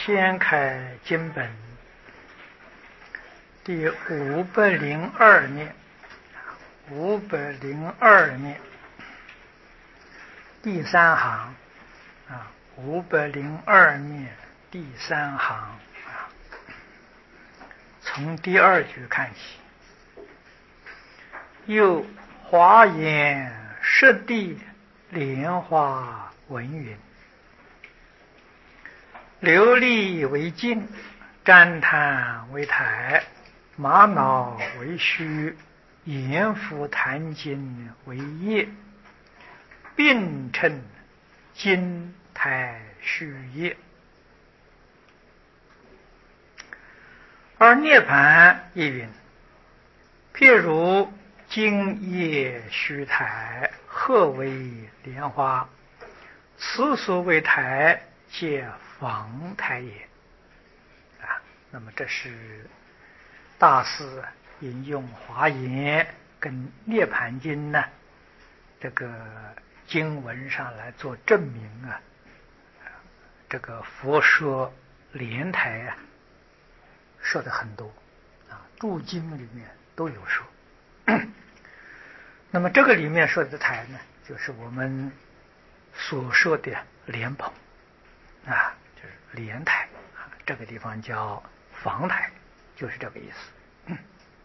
掀开经本第502面，502面第3行502面第3行从第2句看起。又华严实地莲花文云，琉璃为镜，旃檀为台，玛瑙为须，阎浮檀金为叶，并称金台须叶。而涅盘亦云：譬如金叶须台，何为莲花？此所谓台，皆房台也。那么这是大师引用华严跟涅盘经呢这个经文上来做证明这个佛说莲台说的很多注经里面都有说。那么这个里面说的台呢，就是我们所说的莲蓬就是莲台这个地方叫房台，就是这个意思。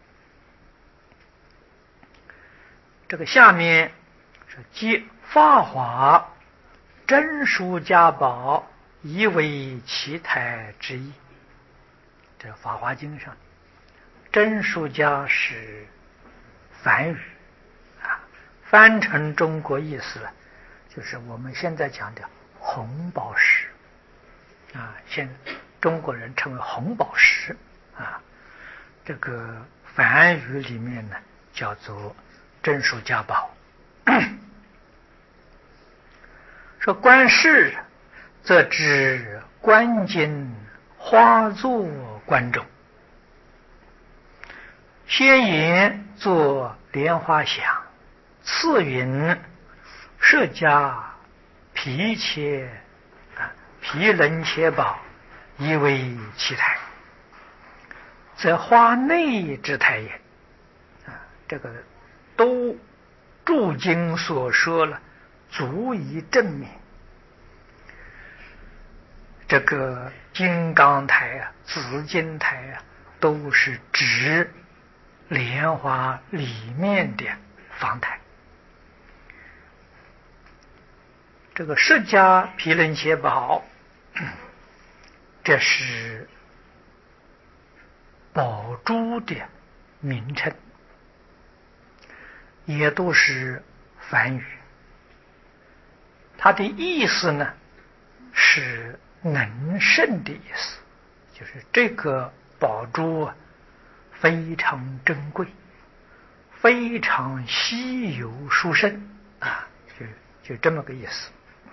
这个下面是即法华真书家宝，以为其台之意。这法华经上真书家是梵语翻成中国意思就是我们现在讲的红宝石现中国人称为红宝石这个梵语里面呢叫做真书家宝。说观世则知观经花作观众，先言作莲花想，次云释迦毗能切宝，以为其台，则花内之台也。这个都注经所说了，足以证明这个金刚台紫金台都是指莲花里面的房台。这个释迦毗能切宝，这是宝珠的名称，也都是梵语。它的意思呢是能胜的意思，就是这个宝珠非常珍贵，非常稀有殊胜就这么个意思。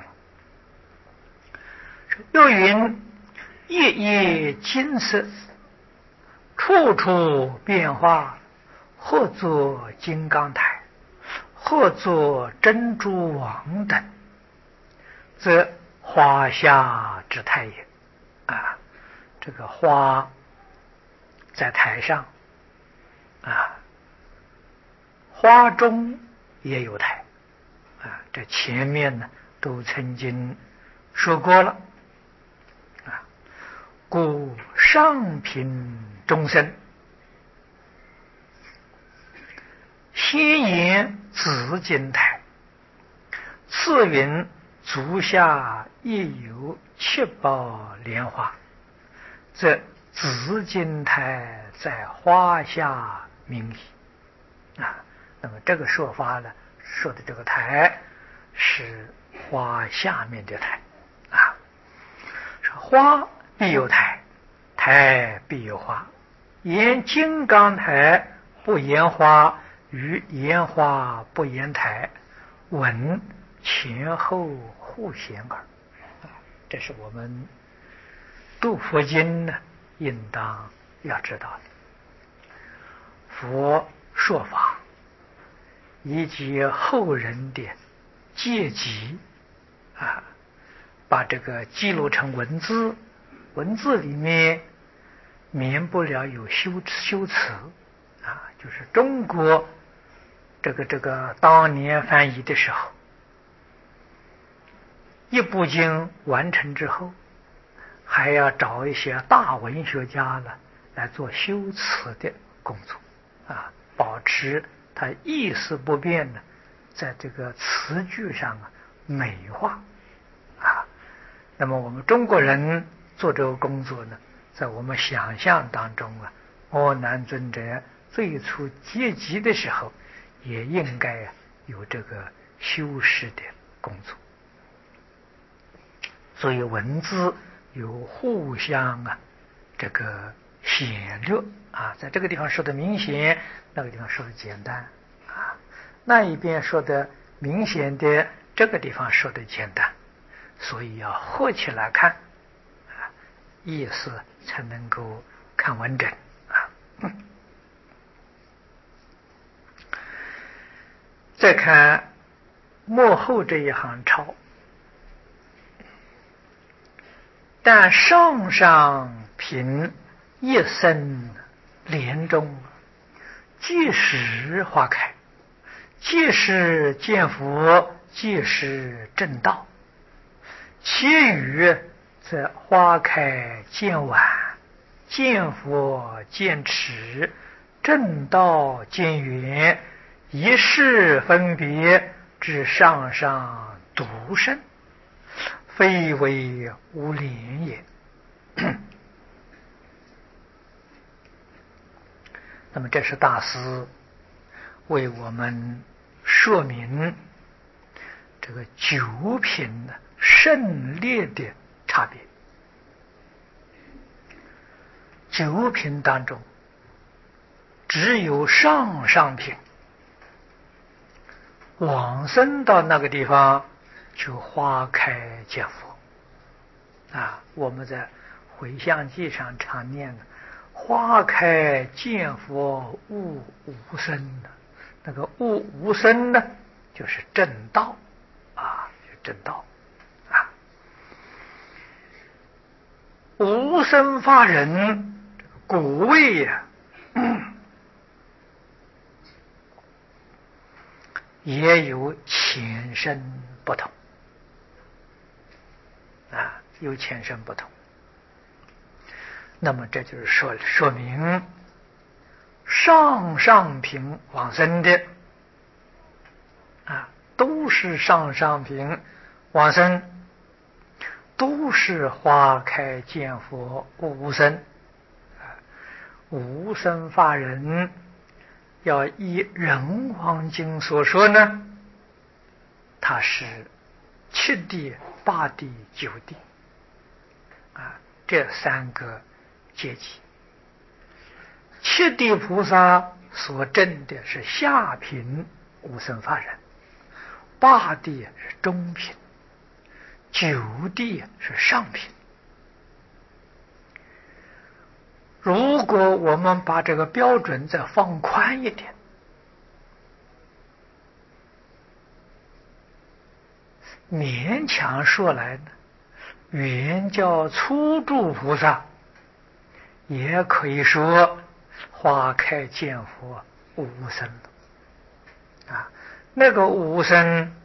又云夜夜金色，处处变化，或作金刚台，或作珍珠王等，则花下之台也。这个花在台上花中也有台这前面呢都曾经说过了故上品众生先言紫金台，次云足下亦有7宝莲花，则紫金台在花下名矣。那么这个说法呢，说的这个台是花下面的台说花必有台，台必有花，言金刚台不言花，与言花不言台，闻前后互显耳。这是我们读佛经呢应当要知道的。佛说法以及后人的借集把这个记录成文字， 文字里面免不了有修辞啊，就是中国这个当年翻译的时候，一部经完成之后，还要找一些大文学家了来做修辞的工作啊，保持它意思不变的，在这个词句上美化啊。那么我们中国人做这个工作呢，在我们想象当中阿难尊者最初结集的时候，也应该有这个修饰的工作。所以文字有互相这个显略啊，在这个地方说的明显，那个地方说的简单啊，那一边说的明显的，这个地方说的简单，所以要合起来看啊，意思才能够看完整啊。再看末后这一行抄，但上上品一生莲中，即时花开，即时见佛，即时正道。其余则花开见晚，见佛见迟，正道见远，一世分别，至上上独胜，非为无廉也。那么这是大师为我们说明这个九品的胜劣的差别。九品当中只有上上品，往生到那个地方就花开见佛啊。我们在回向记上常念的花开见佛悟无生的，那个悟无生呢，就是正道啊，就是正道啊。无生法忍果位呀，也有前身不同啊，有前身不同。那么这就是说明上上品往生的啊，都是上上品往生，都是花开见佛无生啊。无生法忍要依人王经所说呢，它是七地、八地、九地啊，这三个阶级。七地菩萨所证的是下品无生法忍，八地是中品，九地是上品。如果我们把这个标准再放宽一点，勉强说来呢，原教初住菩萨也可以说花开见佛无生啊。那个无生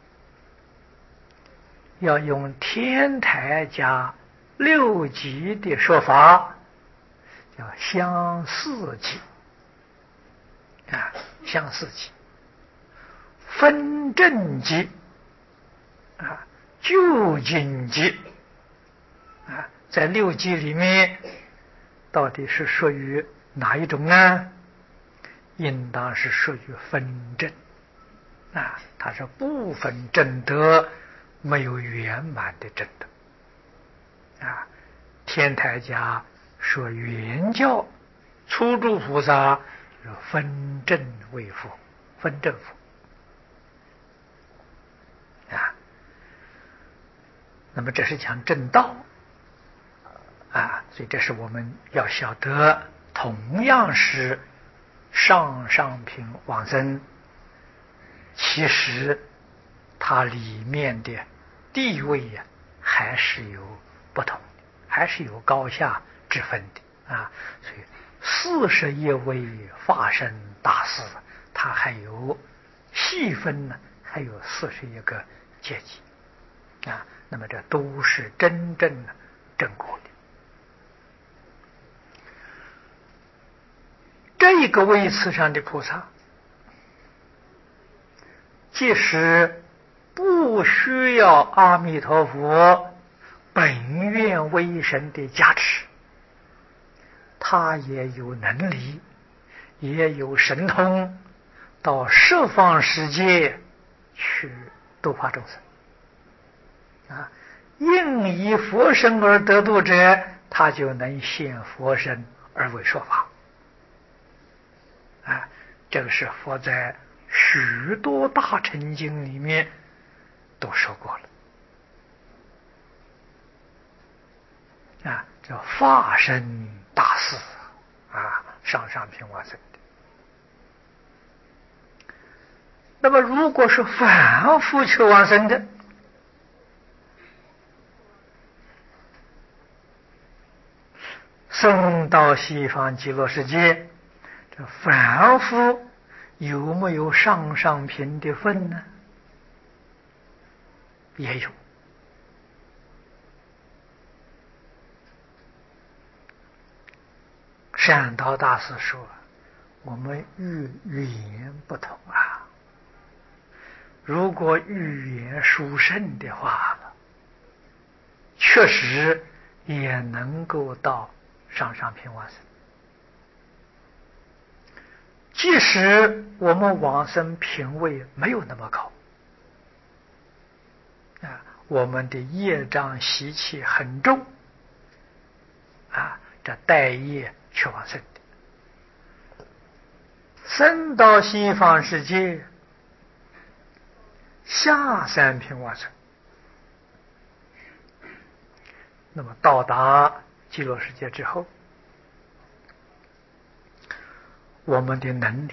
要用天台加六级的说法，叫相似级啊，相似级、分正级啊、究竟级啊，在六级里面到底是属于哪一种呢？应当是属于分正啊，它是部分正德，没有圆满的正德啊。天台家说原教初住菩萨分正为佛，分正佛啊。那么这是讲正道啊，所以这是我们要晓得，同样是上上品往生，其实它里面的地位还是有不同， 还是有高下之分的啊。所以41位法身大士，他还有细分呢，还有41个阶级啊。那么这都是真正的正果的。这一个位次上的菩萨，即使不需要阿弥陀佛本愿威神的加持，他也有能力，也有神通，到十方世界去度化众生啊。应以佛身而得度者，他就能现佛身而为说法啊。这个是佛在许多大乘经里面都说过了啊。叫法身大士啊，上品往生的。那么如果是凡夫求往生的，送到西方极乐世界，这凡夫有没有上品的分呢？也有。善导大师说，我们语言不同啊，如果语言殊胜的话，确实也能够到上品往生。即使我们往生品位没有那么高啊，我们的业障习气很重啊，这带业去往生的，生到西方世界下3品往生，那么到达极乐世界之后，我们的能力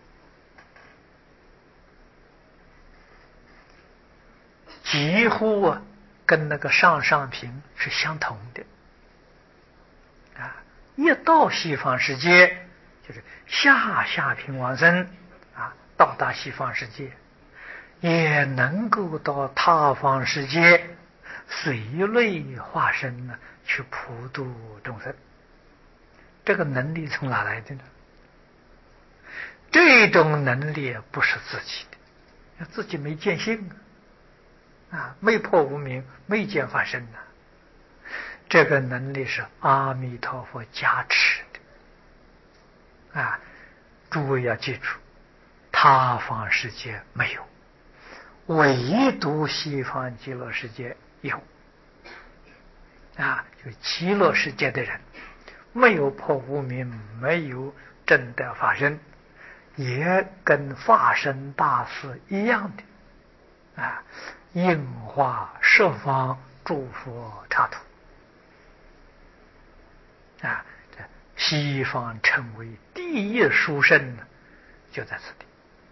几乎跟那个上品是相同的啊。一到西方世界，就是下品往生啊，到达西方世界，也能够到他方世界随类化身呢，去普度众生。这个能力从哪来的呢？这种能力不是自己的，自己没见性啊，没破无明，没见法身啊。这个能力是阿弥陀佛加持的啊！诸位要记住，他方世界没有，唯独西方极乐世界有啊！就极乐世界的人，没有破无明，没有证得法身，也跟法身大士一样的啊，应化十方诸佛刹土啊，这西方称为第一殊胜呢，就在此地。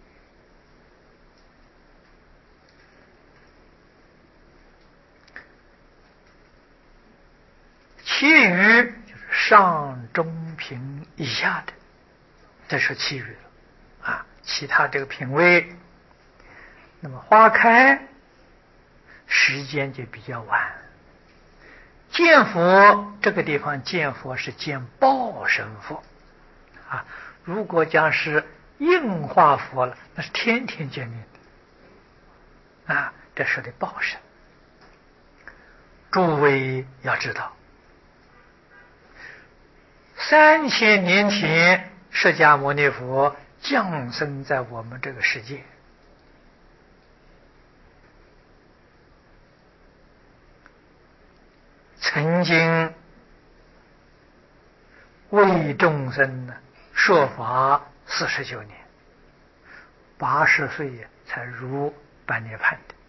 其余就是上中品以下的，这是其余了啊。其他这个品位，那么花开时间就比较晚。见佛这个地方见佛是见报身佛啊，如果讲是应化佛了，那是天天见面的啊，这说的报身。诸位要知道，3000年前释迦牟尼佛降生在我们这个世界，曾经为众生呢说法49年，80岁才入般涅槃的。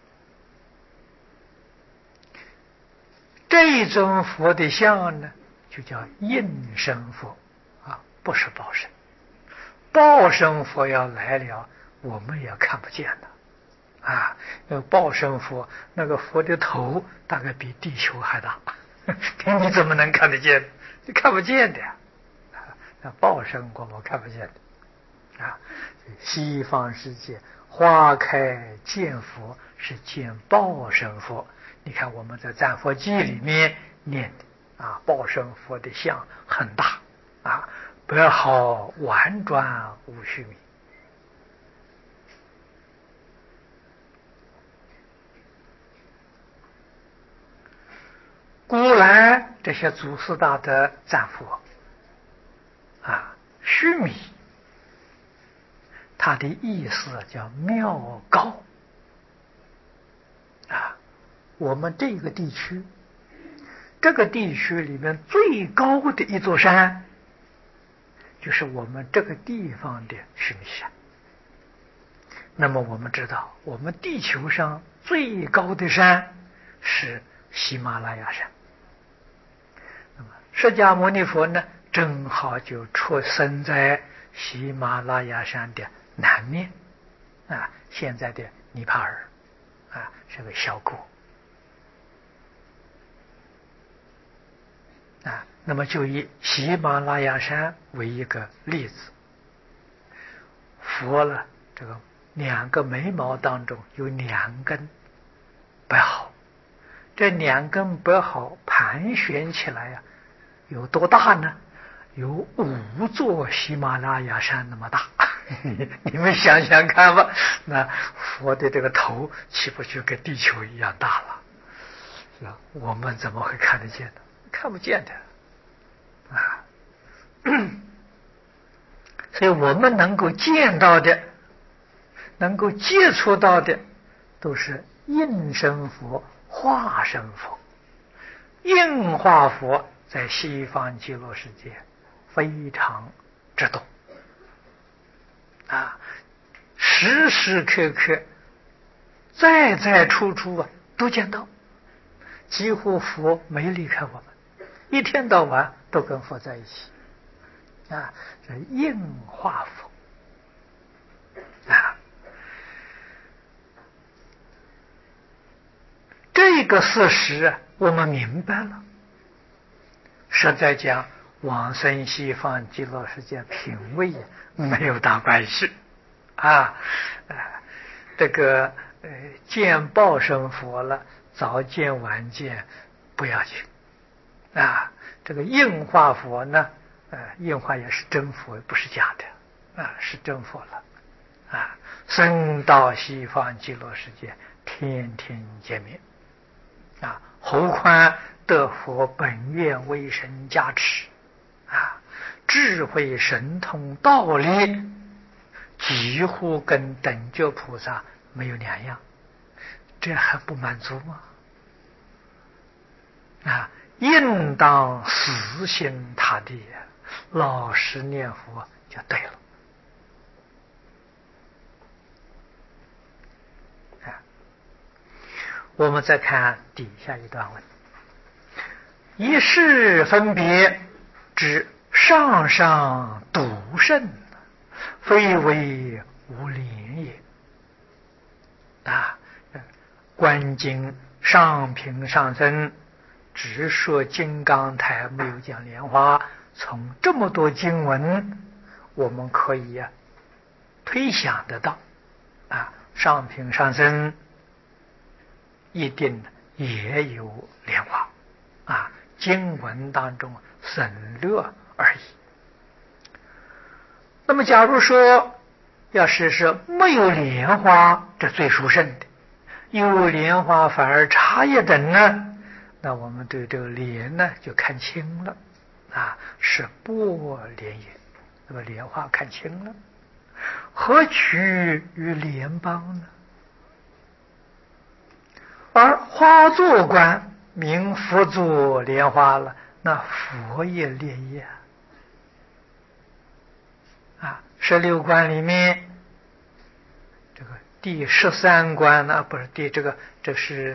这一尊佛的像呢，就叫应身佛啊，不是报身。报身佛要来了，我们也看不见的啊。报身佛那个佛的头大概比地球还大你怎么能看得见？你看不见的呀。那报身我们看不见的啊。西方世界花开见佛是见报身佛。你看我们在赞佛记里面念的啊，报身佛的像很大啊，白毫婉转无虚名。古来这些祖师大德赞佛啊，须弥，它的意思叫妙高啊。我们这个地区里面最高的一座山，就是我们这个地方的须弥山。那么我们知道，我们地球上最高的山是喜马拉雅山。那么释迦牟尼佛呢，正好就出生在喜马拉雅山的南面啊，现在的尼泊尔啊，是个小国啊。那么就以喜马拉雅山为一个例子，佛了这个2个眉毛当中有2根白毫，这2根白毫盘旋起来呀，有多大呢？有5座喜马拉雅山那么大。你们想想看吧，那佛的这个头岂不就跟地球一样大了？是吧？我们怎么会看得见呢？看不见的啊。所以我们能够见到的，能够接触到的，都是应身佛、化身佛。应化佛在西方极乐世界非常之多啊，时时刻刻在在处处啊都见到，几乎佛没离开我们，一天到晚都跟佛在一起啊。这应化佛啊，这个事实我们明白了，实在讲往生西方极乐世界品位没有大关系啊。这个见报身佛了，早见晚见不要紧啊。这个应化佛呢，应化也是真佛，不是假的啊，是真佛了啊。生到西方极乐世界，天天见面啊，何况得佛本愿威神加持啊，智慧神通道理几乎跟等觉菩萨没有两样，这还不满足吗？啊，应当死心塌地，老实念佛就对了。我们再看底下一段文：一世分别，指上上笃圣，非为无廉也。啊，观经上品上生只说金刚台，没有讲莲花。从这么多经文，我们可以推想得到啊，上品上生一定也有莲花啊，经文当中省略而已。那么假如说要是没有莲花，这最殊胜的；有莲花反而差一等呢，那我们对这个莲呢就看清了啊，是波莲也。那么莲花看清了，何取于莲邦呢？而花座观名佛座莲花了，那佛也莲叶啊。16观里面，这个第13观呢，不是这是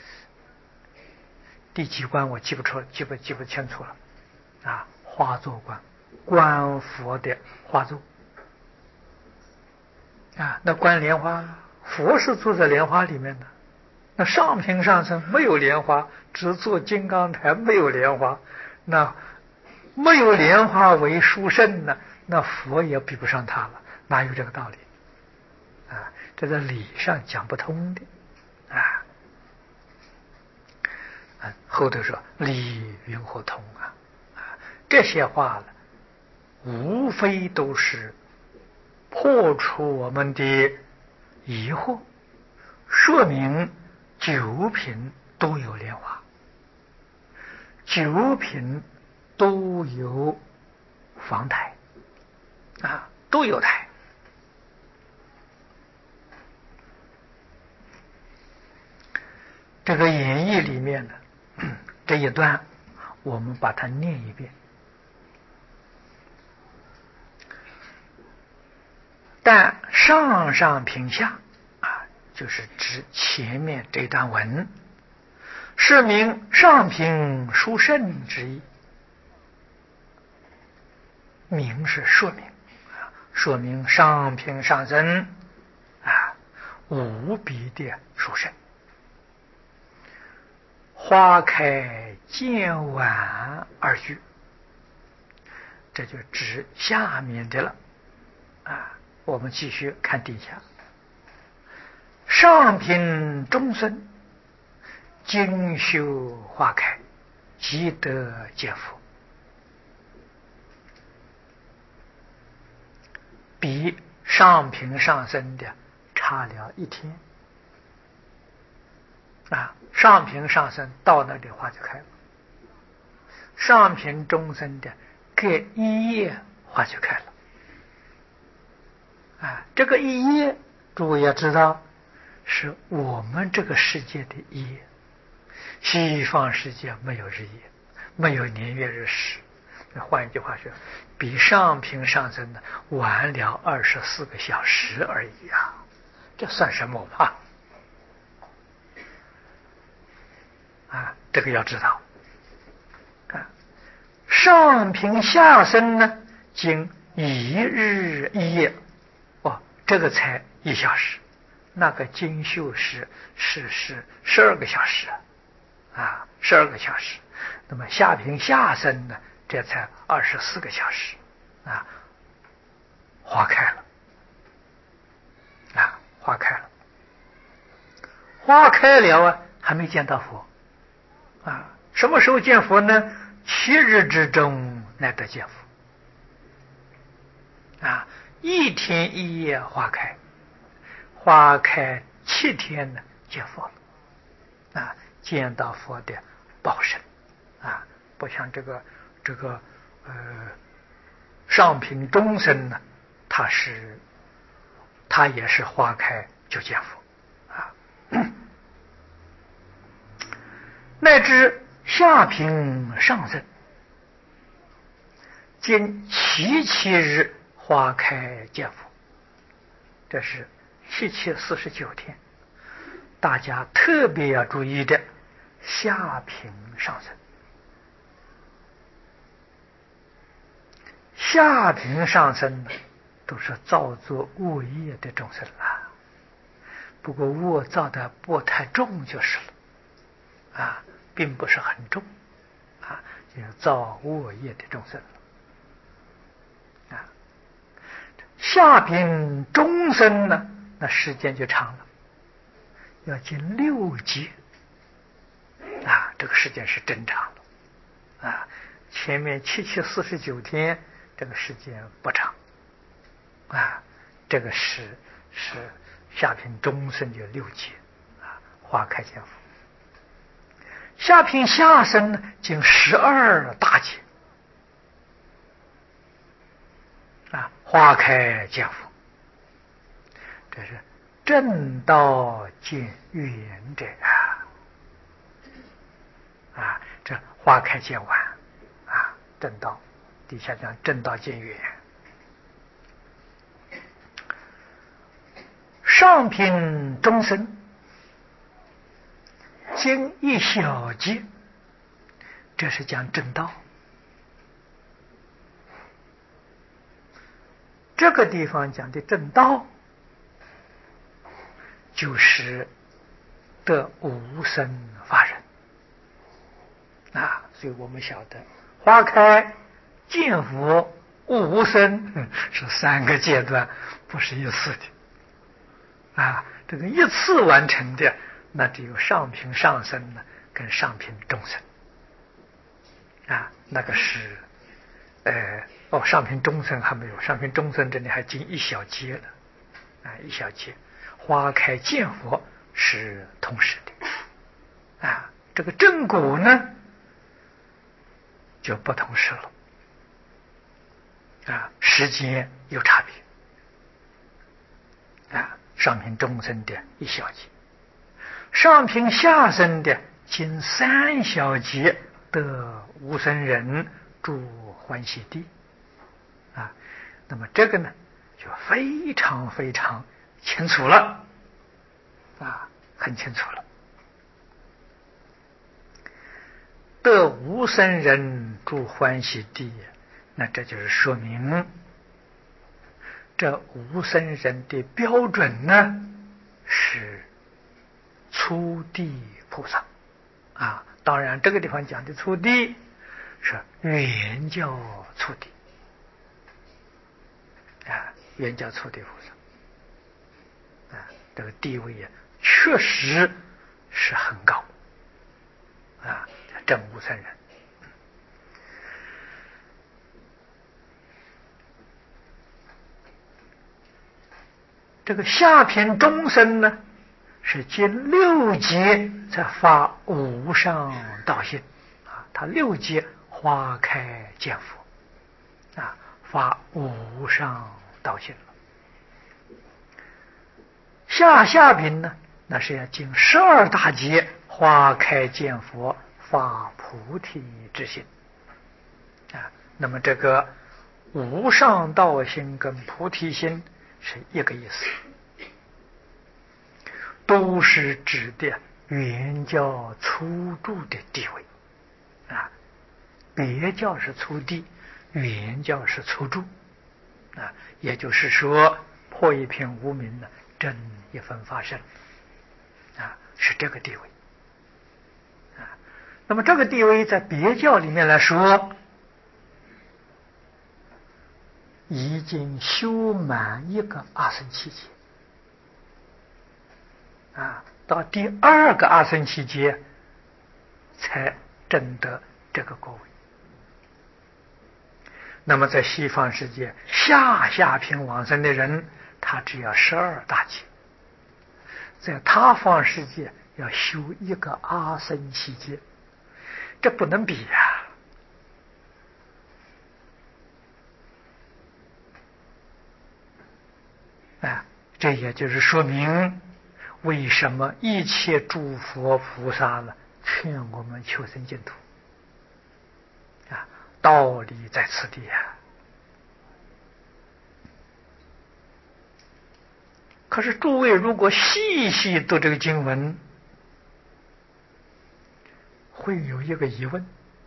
第几观？我记不清楚了啊。花座观，观佛的花座啊，那观莲花，佛是住在莲花里面的那上品上生没有莲花，只做金刚台没有莲花，那没有莲花为殊胜呢，那佛也比不上他了，哪有这个道理啊？这在理上讲不通的啊。后头说理云何通啊？这些话了，无非都是破除我们的疑惑，说明九品都有莲花，九品都有房台啊，都有台。这个演义里面呢，这一段我们把它念一遍。但上上品下啊，就是指前面这段文，是名上品殊胜之意。名是说明，说明上品上生啊，无比的殊胜。花开见晚二句，这就指下面的了啊。我们继续看底下，上品中生，精修花开，即得见佛。比上品上生的差了一天啊！上品上生到那里花就开了，上品中生的隔一夜花就开了。这个一夜，诸位要知道，是我们这个世界的一夜。西方世界没有日夜，没有年月日时。换一句话说，比上品上生的晚了24个小时而已啊！这算什么嘛？这个要知道。上品下生呢，经一日一夜。这个才1小时，那个精修是12个小时啊，12个小时。那么下品下生呢，这才24个小时啊，花开了啊，花开了，花开了啊，还没见到佛啊。什么时候见佛呢？7日之中乃得见佛啊。1天1夜花开，花开7天呢，见佛了啊，见到佛的报身啊，不像这个上品中生呢，他也是花开就见佛啊，乃至下品上生，经7日花开见佛，这是749天。大家特别要注意的，下品上生，下品上生呢，都是造作恶业的众生啊。不过恶造的不太重就是了啊，并不是很重啊，就是造恶业的众生啊。下品中生呢，那时间就长了，要经6劫啊，这个时间是真长了啊。前面749天这个时间不长啊，这个是下品中生就6劫啊，花开见佛。下品下生呢，经12大劫啊，花开见佛。这是正道见圆者啊，这花开见晚啊，正道底下讲正道见圆。上品中生经1小劫，这是讲正道。这个地方讲的正道，就是得无生法忍啊。所以我们晓得花开见佛无生是三个阶段，不是一次的啊。这个一次完成的，那只有上品上生呢，跟上品中生啊，那个是上品中生还没有，上品中生这里还经一小节了啊，一小节。花开见佛是同时的啊，这个正果呢就不同时了啊，时间有差别啊，上品中生的一小节，上品下生的经三小节得无生忍住欢喜地啊，那么这个呢就非常非常清楚了啊，很清楚了。得无生忍住欢喜地，那这就是说明这无生忍的标准呢是初地菩萨啊。当然这个地方讲的初地是原教初地啊，原教初地菩萨啊，这个地位啊确实是很高啊，证无生忍。这个下品中生呢，是经六劫才发无上道心啊，他六劫花开见佛啊，发无上道心了。下品呢，那是要经12大劫花开见佛，发菩提之心啊。那么这个无上道心跟菩提心是一个意思，都是指的原教初住的地位啊。别教是初地，原教是初住啊。也就是说，破一片无明呢，真一分发生啊，是这个地位啊。那么这个地位在别教里面来说，已经修满一个阿僧祇劫啊，到第2个阿僧祇劫才证得这个果位。那么在西方世界下品往生的人，他只要12大劫，在他方世界要修一个阿僧祇劫，这不能比呀啊！这也就是说明为什么一切诸佛菩萨了劝我们求生净土啊，道理在此地啊。可是诸位如果细细读这个经文，会有一个疑问，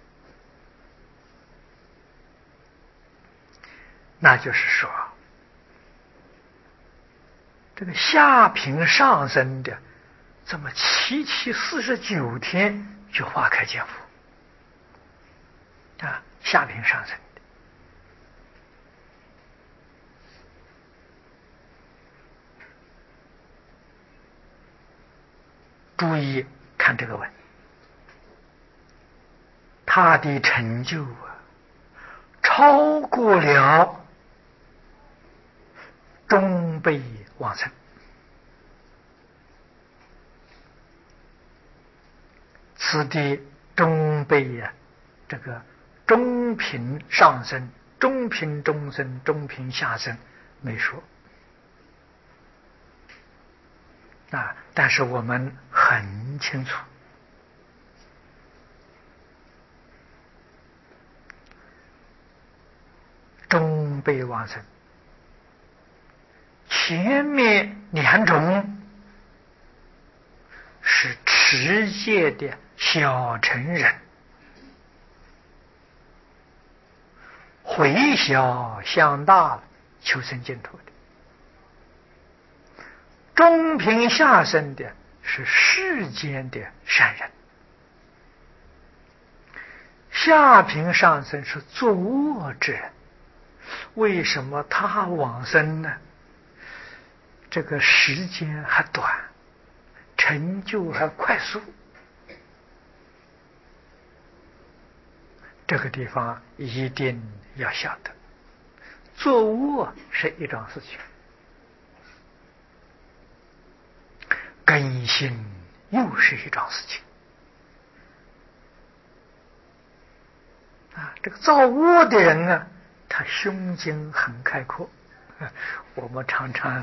那就是说，这个下品上生的这么749天就花开见佛啊，下品上生的，注意看这个文，他的成就啊，超过了中辈往生。此地中辈呀，这个中品上生、中品中生、中品下生没说啊，但是我们很清楚，中辈往生前面2种是持戒的小乘人，回小向大了求生净土的。中品下生的是世间的善人，下品上生是作恶之人。为什么他往生呢？这个时间还短，成就还快速。这个地方一定要晓得，作恶是一桩事情，更新又是一桩事情。这个造恶的人呢，他胸襟很开阔。我们常常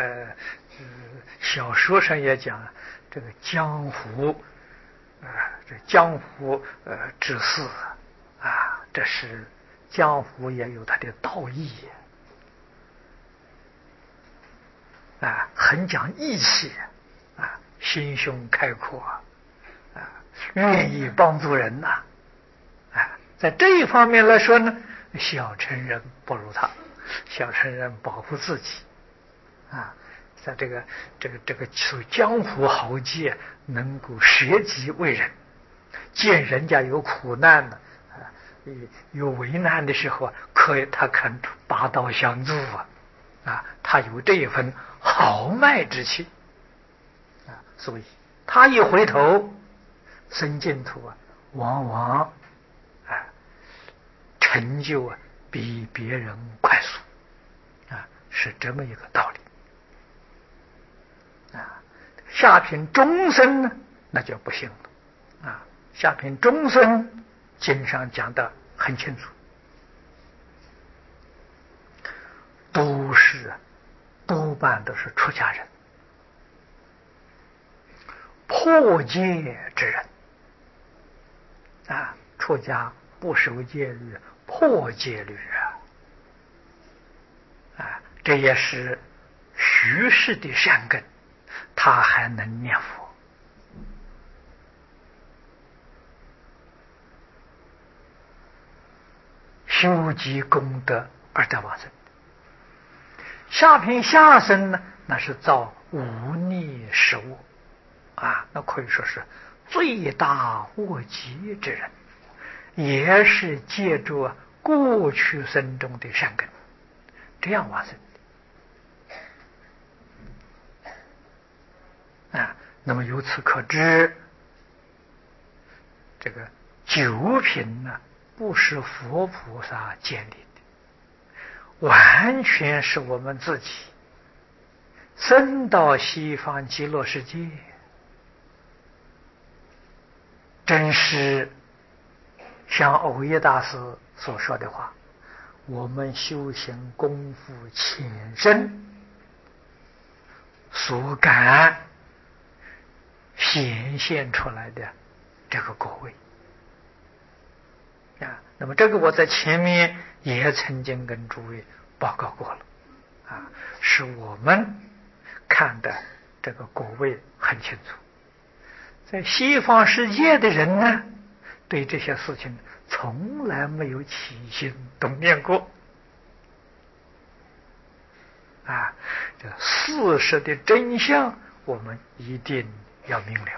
小说上也讲，这个江湖这江湖之事这是江湖也有它的道义很讲义气心胸开阔愿意帮助人在这一方面来说呢，小乘人不如他。小乘人保护自己在这个属江湖豪杰，能够舍己为人，见人家有苦难的有为难的时候，他肯拔刀相助他有这一份豪迈之气所以他一回头生净土往往成就比别人快速是这么一个道理下品众生呢，那就不行了下品众生经上讲的很清楚，多半都是出家人，破戒之人出家不守戒律，破戒律这也是虚实的善根，他还能念佛。修积功德而得往生。下品下生呢，那是造无逆十恶那可以说是罪大恶极之人，也是借助过去生中的善根这样往生那么由此可知，这个九品呢，不是佛菩萨建立的，完全是我们自己升到西方极乐世界，真是像藕益大师所说的话，我们修行功夫浅深所感显现出来的这个果位那么这个我在前面也曾经跟诸位报告过了是我们看的这个果位很清楚。在西方世界的人呢，对这些事情从来没有起心动念过这事实的真相我们一定要明了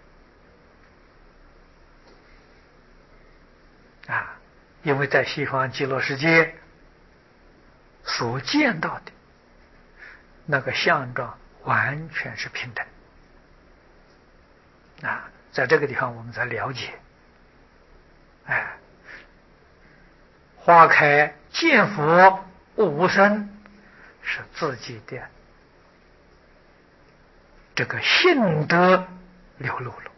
因为在西方极乐世界所见到的那个相状完全是平等在这个地方我们才了解花开见佛无生是自己的这个性德流露了，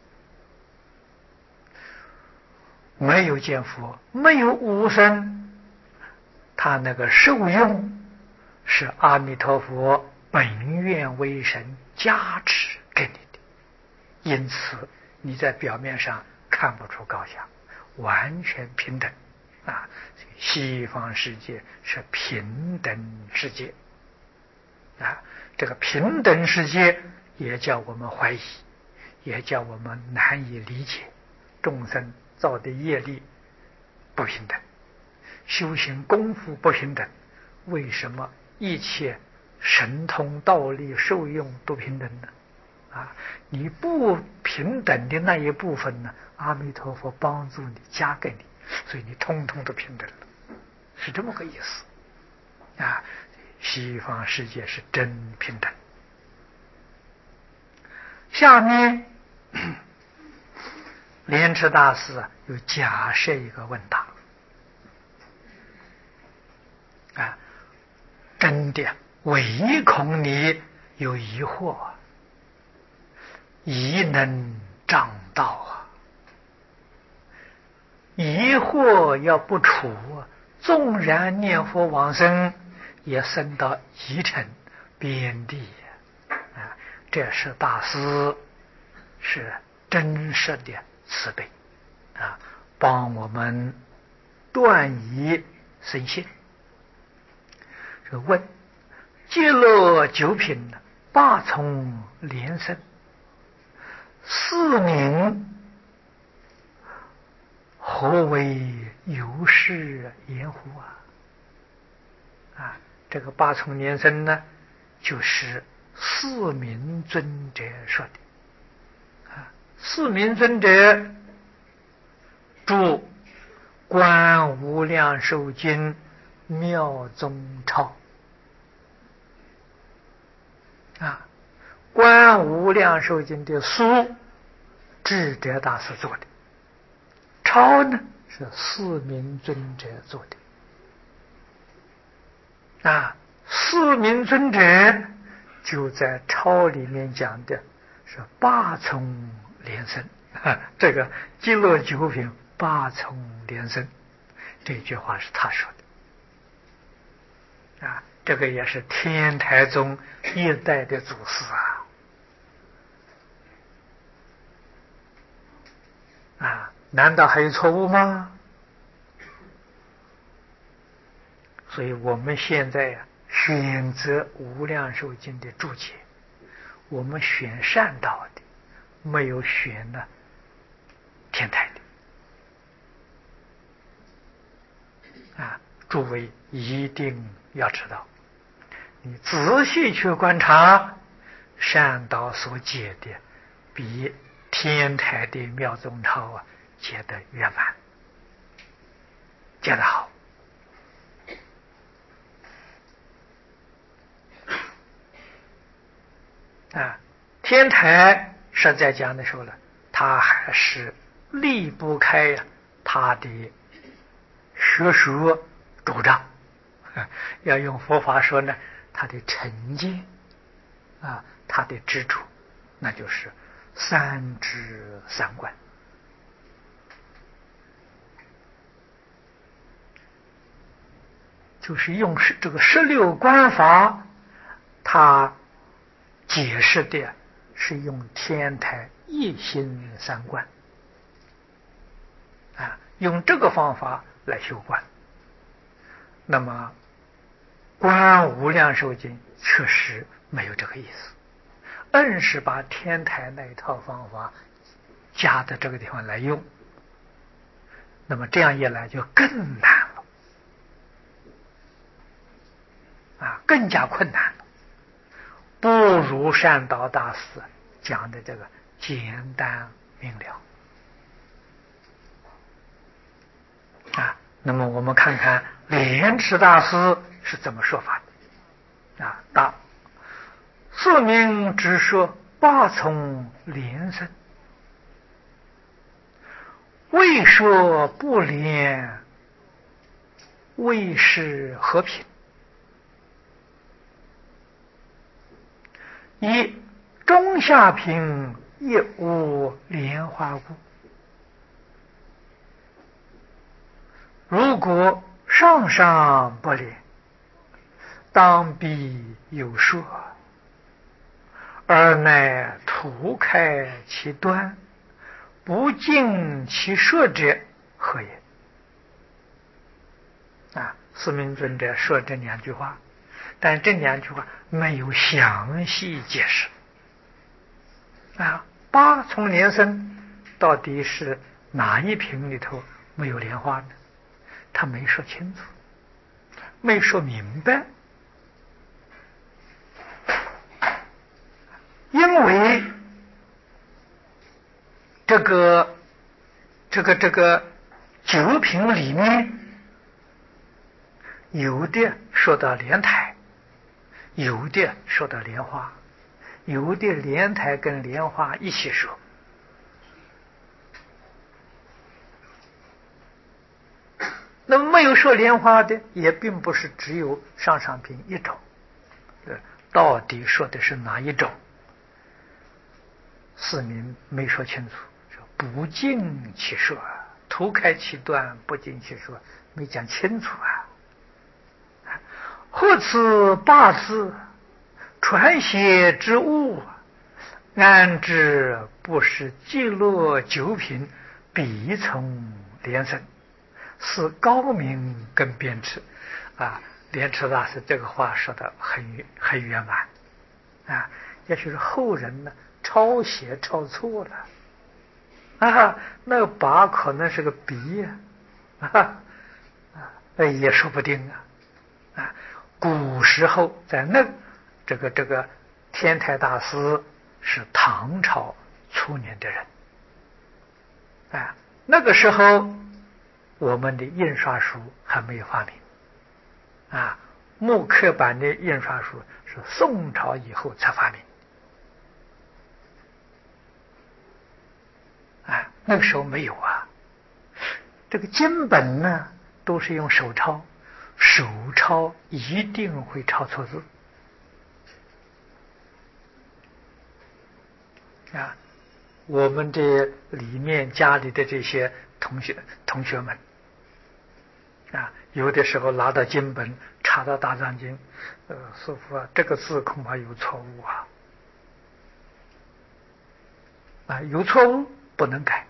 没有见佛，没有无生，他那个受用是阿弥陀佛本愿威神加持给你的，因此你在表面上看不出高下，完全平等西方世界是平等世界这个平等世界也叫我们怀疑，也叫我们难以理解，众生造的业力不平等，修行功夫不平等，为什么一切神通道力受用都平等呢啊，你不平等的那一部分呢，阿弥陀佛帮助你加给你，所以你通通都平等了，是这么个意思啊。西方世界是真平等。下面莲池大师又假设一个问答啊，真的唯恐你有疑惑，疑能障道啊！疑惑要不除，纵然念佛往生，也生到疑尘边地啊！这是大师是真实的慈悲啊，帮我们断疑生信。这问极乐九品八重莲生，四名何为有事言乎啊？这个八重莲生呢，就是四明尊者说的啊。四明尊者著观无量寿经妙宗钞啊，观无量寿经的书，智者大师做的，钞呢是四明尊者做的啊。四明尊者就在钞里面讲的是八重莲生啊，这个极乐九品八重莲生，这句话是他说的啊。这个也是天台宗一代的祖师啊，难道还有错误吗？所以我们现在选择无量寿经的注解，我们选善导的，没有选呢天台的啊。诸位一定要知道，你仔细去观察，善导所解的比天台的妙宗钞解得圆满，解得好啊。天台实在讲的时候呢，他还是离不开他的学术主张，要用佛法说呢，他的成见啊，他的执着，那就是三知三观，就是用这个16观法，他解释的是用天台一心三观啊，用这个方法来修观。那么观无量寿经确实没有这个意思，硬是把天台那一套方法加到这个地方来用，那么这样一来就更难了啊，更加困难了，不如善导大师讲的这个简单明了啊。那么我们看看莲池大师是怎么说法的啊？答：四明只说八重莲生，未说不莲，未是和品。一中下品亦无莲花故，如果上上不莲，当必有说，而乃图开其端，不尽其说者，何也？啊，四明尊者说这两句话，但这两句话没有详细解释啊。八重莲生到底是哪一品里头没有莲花呢？他没说清楚，没说明白，因为这个九品里面，有的说到莲台，有的说到莲花，有的莲台跟莲花一起说。那么没有说莲花的，也并不是只有上品一种。到底说的是哪一种？四民没说清楚，说不尽其说，图开其端，不尽其说，没讲清楚啊。或此八字传写之物，安知不是记录九品必从连生，是高明更辩斥啊。莲池大师这个话说的很圆满啊，也许是后人呢抄写抄错了啊，那个把可能是个笔也说不定啊。古时候在这个天台大师是唐朝初年的人那个时候我们的印刷术还没有发明木刻版的印刷术是宋朝以后才发明那个时候没有这个经本呢都是用手抄，手抄一定会抄错字我们这里面家里的这些同学们有的时候拿到经本查到大藏经，师父这个字恐怕有错误有错误不能改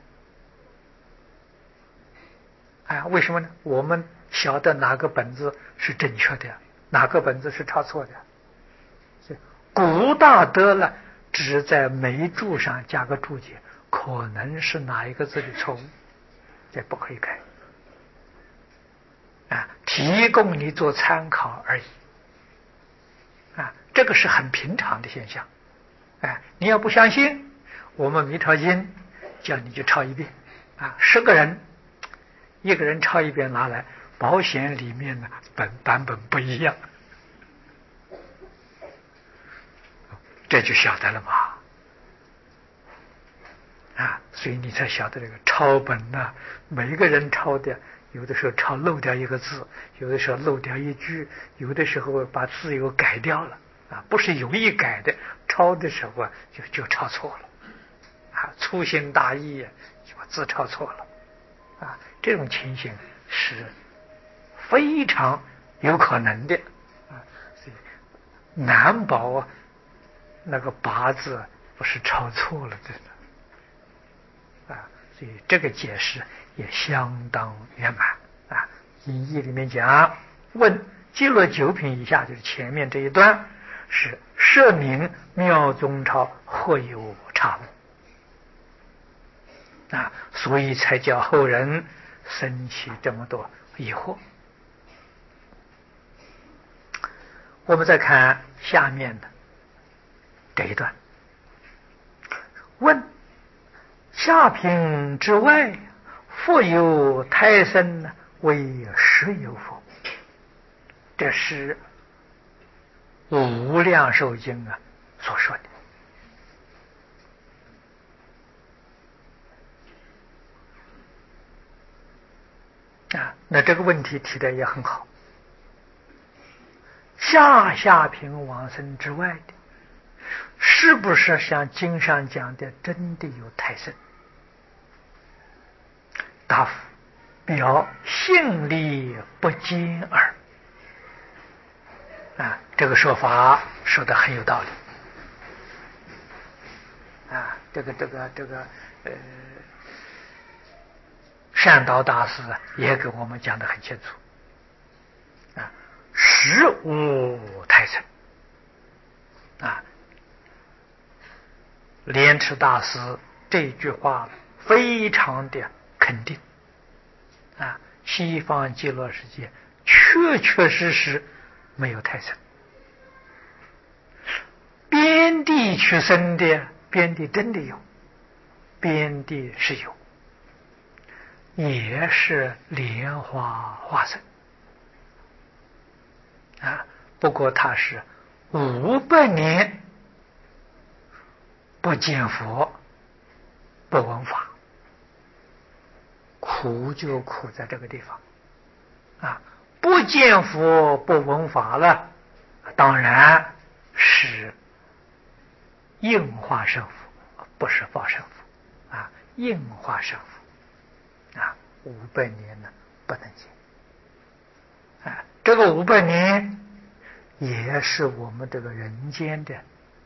为什么呢？我们晓得哪个本子是正确的，哪个本子是抄错的。古大德了，只在每注上加个注解，可能是哪一个字的错误，这不可以改提供你做参考而已这个是很平常的现象你要不相信，我们弥陀经叫你就抄一遍10个人一个人抄一遍拿来，保险里面呢版本不一样这就晓得了嘛所以你才晓得这个抄本每一个人抄的有的时候抄漏掉一个字，有的时候漏掉一句，有的时候把字又改掉了不是有意改的，抄的时候就抄错了粗心大意就把字抄错了这种情形是非常有可能的所以难保那个八字不是抄错了的所以这个解释也相当圆满引义里面讲，问记录九品以下，就是前面这一段是摄名妙宗钞或有差误所以才叫后人生起这么多疑惑。我们再看下面的这一段，问下品之外，复有胎生为实有否？这是无量寿经所说的那这个问题提的也很好。下品往生之外的，是不是像经上讲的真的有胎生？答复：表信力不坚耳。这个说法说的很有道理这个善导大师也给我们讲得很清楚实无胎生莲池大师这句话非常的肯定西方极乐世界确实没有胎生，边地去生的，边地真的有边地是有，也是莲花化身啊。不过他是500年不见佛，不闻法，苦就苦在这个地方啊！不见佛不闻法了，当然是应化身佛，不是报身佛啊！应化身佛啊，500年呢不能见啊！这个500年也是我们这个人间的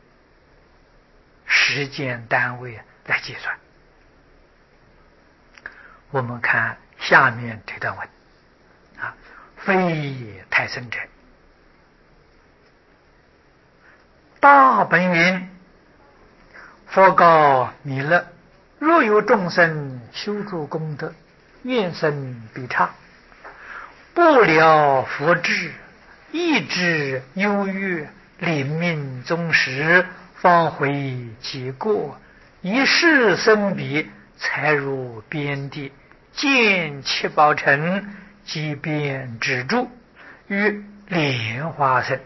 时间单位来计算。我们看下面这段文啊，非太深者，大本云：佛告弥勒，若有众生修诸功德，愿生彼刹，不了佛智，意志优越，临命终时，方回其过，一世生彼，才入边地，见七宝尘，即便止住，于莲花身，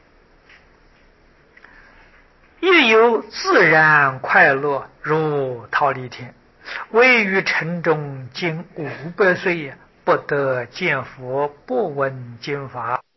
亦有自然快乐，如忉利天。唯于尘中经500岁，不得见佛，不闻经法。